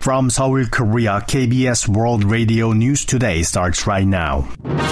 From Seoul, Korea, KBS World Radio News Today starts right now.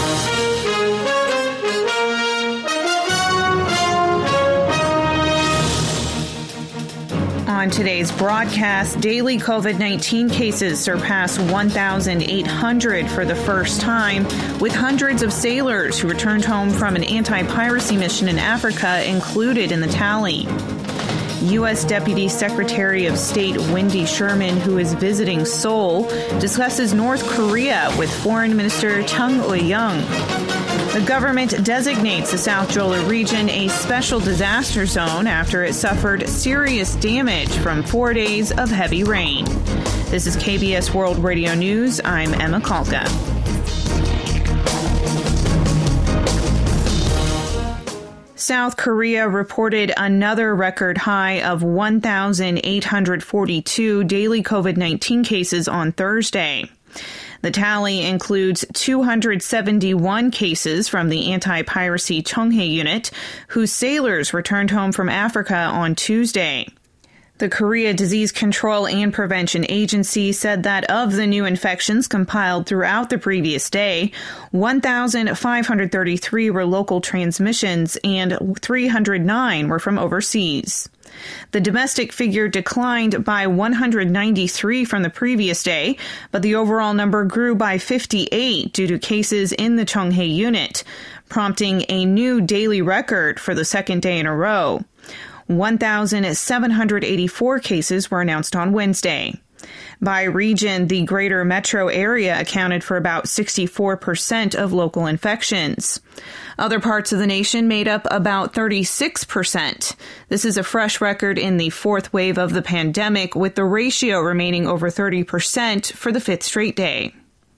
On today's broadcast, daily COVID-19 cases surpass 1,800 for the first time, with hundreds of sailors who returned home from an anti-piracy mission in Africa included in the tally. U.S. Deputy Secretary of State Wendy Sherman, who is visiting Seoul, discusses North Korea with Foreign Minister Chung Eui-young. The government designates the South Jeolla region a special disaster zone after it suffered serious damage from 4 days of heavy rain. This is KBS World Radio News. I'm Emma Kalka. South Korea reported another record high of 1,842 daily COVID-19 cases on Thursday. The tally includes 271 cases from the anti-piracy Cheonghae unit, whose sailors returned home from Africa on Tuesday. The Korea Disease Control and Prevention Agency said that of the new infections compiled throughout the previous day, 1,533 were local transmissions and 309 were from overseas. The domestic figure declined by 193 from the previous day, but the overall number grew by 58 due to cases in the Cheonghae unit, prompting a new daily record for the second day in a row. 1,784 cases were announced on Wednesday. By region, the greater metro area accounted for about 64% of local infections. Other parts of the nation made up about 36%. This is a fresh record in the fourth wave of the pandemic, with the ratio remaining over 30% for the fifth straight day.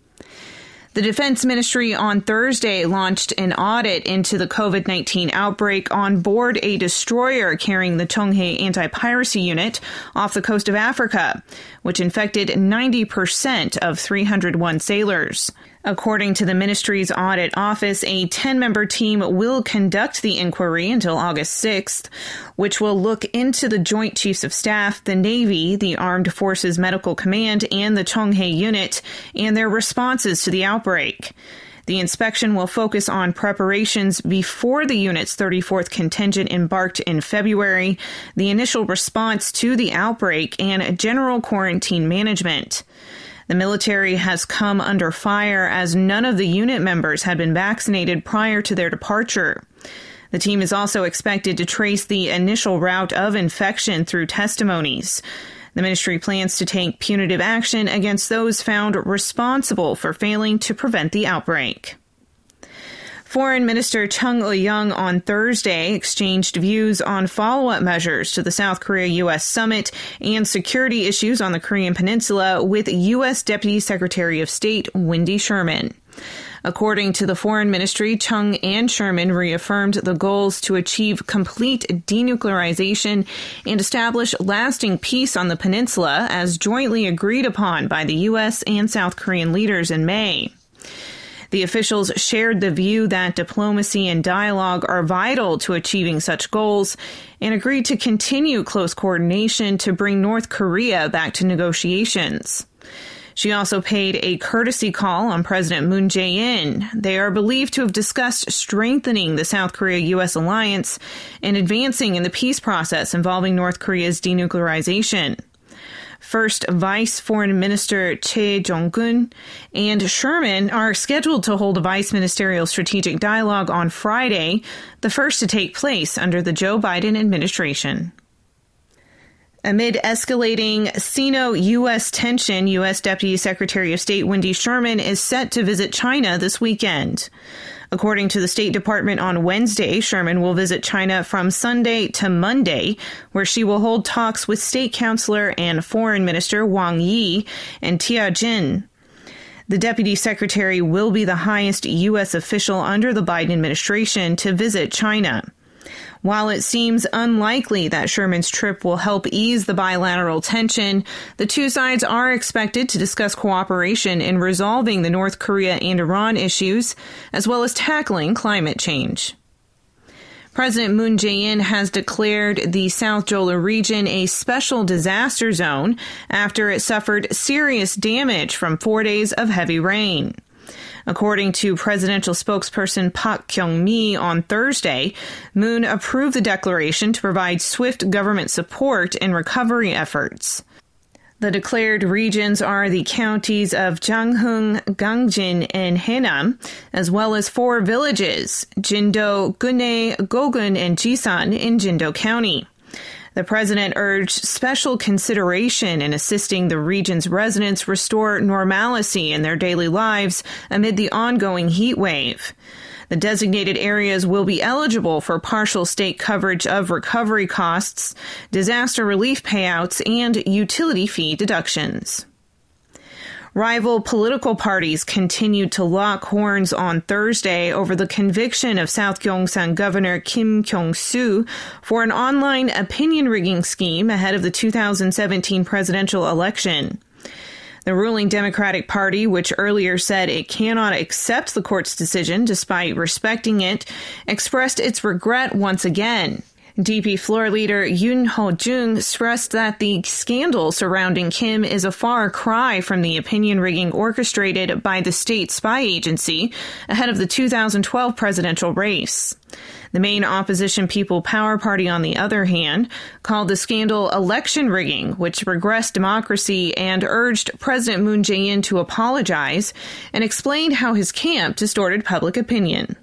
The Defense Ministry on Thursday launched an audit into the COVID-19 outbreak on board a destroyer carrying the Cheonghae anti-piracy unit off the coast of Africa, which infected 90% of 301 sailors. According to the ministry's audit office, a 10-member team will conduct the inquiry until August 6th, which will look into the Joint Chiefs of Staff, the Navy, the Armed Forces Medical Command, and the Cheonghae unit, and their responses to the outbreak. The inspection will focus on preparations before the unit's 34th contingent embarked in February, the initial response to the outbreak, and general quarantine management. The military has come under fire as none of the unit members had been vaccinated prior to their departure. The team is also expected to trace the initial route of infection through testimonies. The ministry plans to take punitive action against those found responsible for failing to prevent the outbreak. Foreign Minister Chung Eui-young on Thursday exchanged views on follow-up measures to the South Korea-U.S. summit and security issues on the Korean Peninsula with U.S. Deputy Secretary of State Wendy Sherman. According to the Foreign Ministry, Chung and Sherman reaffirmed the goals to achieve complete denuclearization and establish lasting peace on the peninsula as jointly agreed upon by the U.S. and South Korean leaders in May. The officials shared the view that diplomacy and dialogue are vital to achieving such goals and agreed to continue close coordination to bring North Korea back to negotiations. She also paid a courtesy call on President Moon Jae-in. They are believed to have discussed strengthening the South Korea-U.S. alliance and advancing in the peace process involving North Korea's denuclearization. First Vice Foreign Minister Choi Jong-gun and Sherman are scheduled to hold a vice ministerial strategic dialogue on Friday, the first to take place under the Joe Biden administration. Amid escalating Sino-U.S. tension, U.S. Deputy Secretary of State Wendy Sherman is set to visit China this weekend. According to the State Department on Wednesday, Sherman will visit China from Sunday to Monday, where she will hold talks with State Counselor and Foreign Minister Wang Yi and Tia Jin. The Deputy Secretary will be the highest U.S. official under the Biden administration to visit China. While it seems unlikely that Sherman's trip will help ease the bilateral tension, the two sides are expected to discuss cooperation in resolving the North Korea and Iran issues, as well as tackling climate change. President Moon Jae-in has declared the South Jeolla region a special disaster zone after it suffered serious damage from 4 days of heavy rain. According to presidential spokesperson Park Kyung-mi on Thursday, Moon approved the declaration to provide swift government support in recovery efforts. The declared regions are the counties of Janghung, Gangjin, and Haenam, as well as 4 villages, Jindo, Gunhae, Gogun, and Jisan in Jindo County. The president urged special consideration in assisting the region's residents restore normalcy in their daily lives amid the ongoing heat wave. The designated areas will be eligible for partial state coverage of recovery costs, disaster relief payouts, and utility fee deductions. Rival political parties continued to lock horns on Thursday over the conviction of South Gyeongsang Governor Kim Kyung-soo for an online opinion rigging scheme ahead of the 2017 presidential election. The ruling Democratic Party, which earlier said it cannot accept the court's decision despite respecting it, expressed its regret once again. DP floor leader Yoon Ho-jung stressed that the scandal surrounding Kim is a far cry from the opinion rigging orchestrated by the state spy agency ahead of the 2012 presidential race. The main opposition People Power Party, on the other hand, called the scandal election rigging, which regressed democracy, and urged President Moon Jae-in to apologize and explained how his camp distorted public opinion.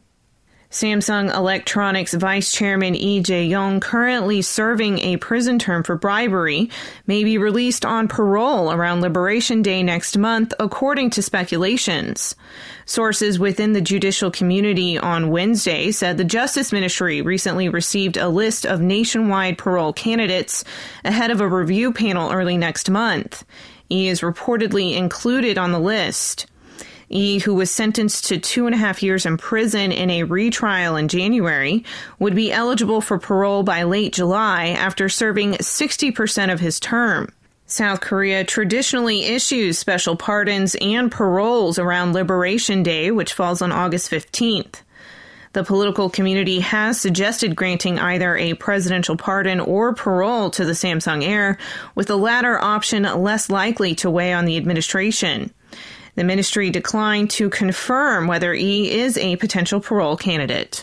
Samsung Electronics Vice Chairman Lee Jae-yong, currently serving a prison term for bribery, may be released on parole around Liberation Day next month, according to speculations. Sources within the judicial community on Wednesday said the Justice Ministry recently received a list of nationwide parole candidates ahead of a review panel early next month. He is reportedly included on the list. Yi, who was sentenced to 2.5 years in prison in a retrial in January, would be eligible for parole by late July after serving 60% of his term. South Korea traditionally issues special pardons and paroles around Liberation Day, which falls on August 15th. The political community has suggested granting either a presidential pardon or parole to the Samsung heir, with the latter option less likely to weigh on the administration. The ministry declined to confirm whether Yi is a potential parole candidate.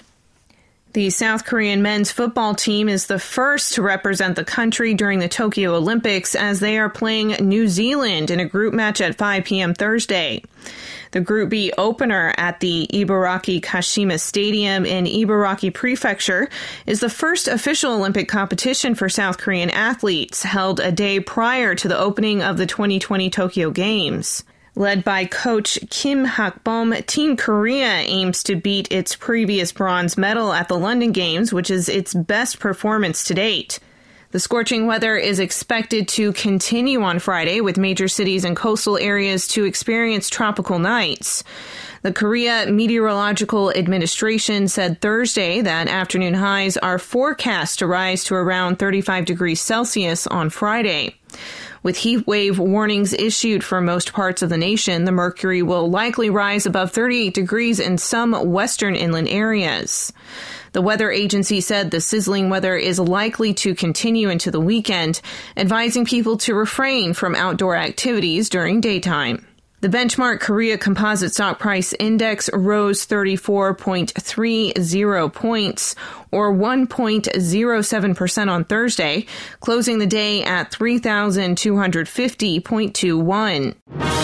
The South Korean men's football team is the first to represent the country during the Tokyo Olympics as they are playing New Zealand in a group match at 5 p.m. Thursday. The Group B opener at the Ibaraki Kashima Stadium in Ibaraki Prefecture is the first official Olympic competition for South Korean athletes, held a day prior to the opening of the 2020 Tokyo Games. Led by coach Kim Hak-bom, Team Korea aims to beat its previous bronze medal at the London Games, which is its best performance to date. The scorching weather is expected to continue on Friday, with major cities and coastal areas to experience tropical nights. The Korea Meteorological Administration said Thursday that afternoon highs are forecast to rise to around 35 degrees Celsius on Friday. With heat wave warnings issued for most parts of the nation, the mercury will likely rise above 38 degrees in some western inland areas. The weather agency said the sizzling weather is likely to continue into the weekend, advising people to refrain from outdoor activities during daytime. The benchmark Korea Composite Stock Price Index rose 34.30 points, or 1.07% on Thursday, closing the day at 3,250.21.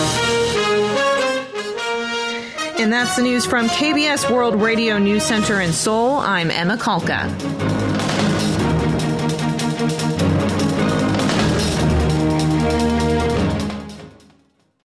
And that's the news from KBS World Radio News Center in Seoul. I'm Emma Kalka.